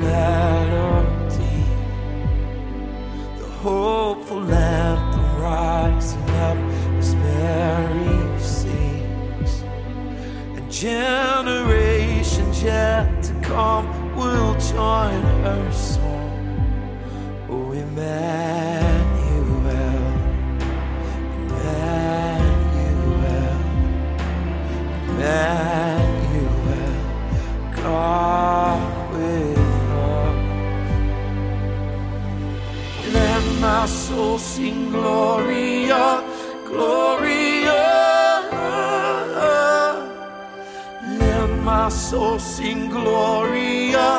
melody, the hopeful anthem rising up as Mary sings, and generations yet to come will join her song. Oh, Emmanuel, Emmanuel, Emmanuel, God with us. Let my soul sing Gloria, Gloria. Let my soul sing Gloria,